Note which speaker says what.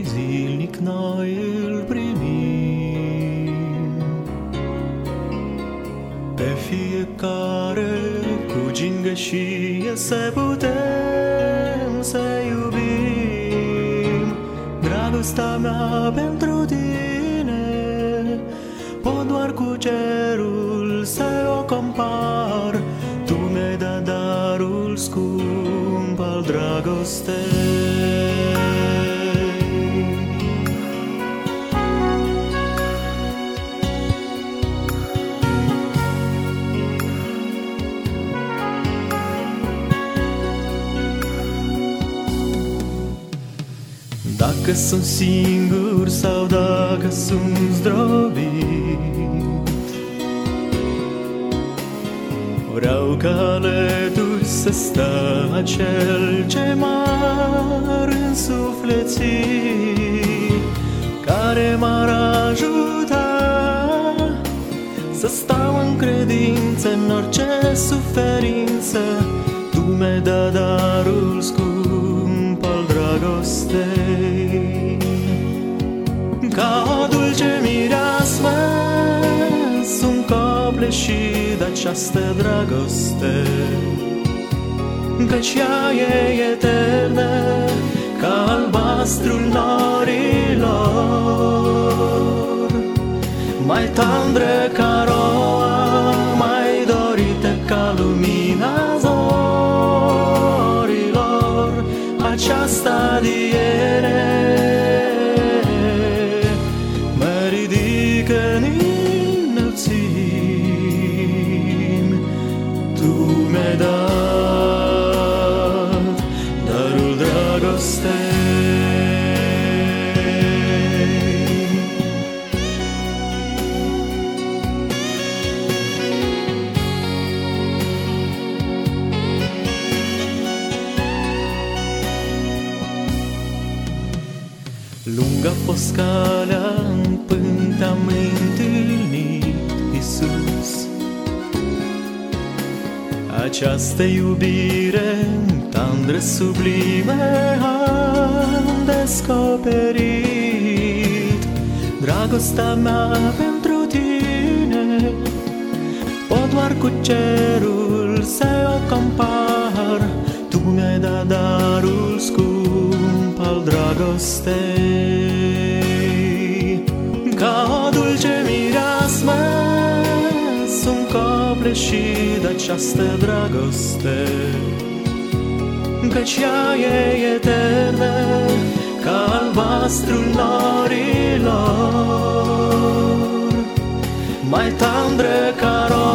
Speaker 1: zilnic noi îl primim. Pe fiecare cu gingășie să putem să iubim. Dragostea mea pentru tine pot doar cu cerul să o compar. Tu mi-ai dat darul scump al dragostei. Dacă sunt singur sau dacă sunt zdrobit, vreau ca alături să stă acel ce m-ar însufleți, care m-ar ajuta să stau în credință în orice suferință. Tu mi-ai dat darul scump al dragostei. Ca o dulce mireasmă sunt copleșit de această dragoste, căci ea e eternă ca albastrul norilor, mai tandră ca roa, mai dorită ca lumina zorilor. Aceasta adiere mă ridică în înălțimi. Tu mi-ai dat darul dragostei. Lung a fost calea până te-am întâlnit, Iisus. Această iubire tandră, sublime am descoperit. Dragostea mea pentru tine pot doar cu cerul să o compar. Tu mi-ai dat darul scump al dragostei. Ca o dulce mireasmă sunt copleșit de această dragoste, căci ea e eternă ca albastrul norilor, mai tandră ca